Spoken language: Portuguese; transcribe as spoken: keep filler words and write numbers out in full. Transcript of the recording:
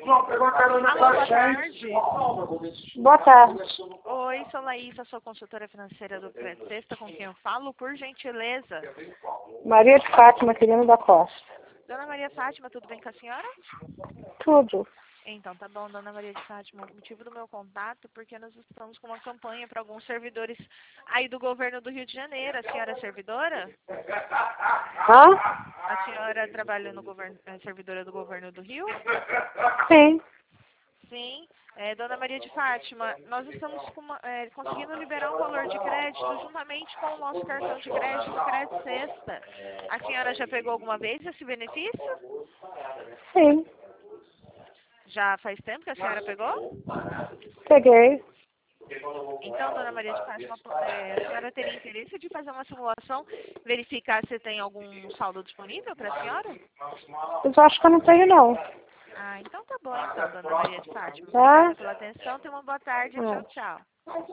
Não, pegou a carona Alô, com a boa gente. tarde. Boa tarde. Oi, sou Laísa, sou consultora financeira do Crédito Sexta, com quem eu falo, por gentileza. Maria de Fátima Quirino da Costa. Dona Maria Fátima, tudo bem com a senhora? Tudo. Então, tá bom, Dona Maria de Fátima. O motivo do meu contato é porque nós estamos com uma campanha para alguns servidores aí do governo do Rio de Janeiro. A senhora é servidora? Hã? A senhora trabalha no governo, é servidora do governo do Rio? Sim. Sim. É, Dona Maria de Fátima, nós estamos com uma, é, conseguindo liberar um valor de crédito juntamente com o nosso cartão de crédito, Crédito Sexta. A senhora já pegou alguma vez esse benefício? Sim. Já faz tempo que a senhora pegou? Peguei. Então, Dona Maria de Fátima, é, a senhora teria interesse de fazer uma simulação, verificar se tem algum saldo disponível para a senhora? Mas eu acho que eu não tenho, não. Ah, então tá bom então, Dona Maria de Fátima. Tá? Obrigada pela atenção, tenha uma boa tarde, Hum. tchau, tchau.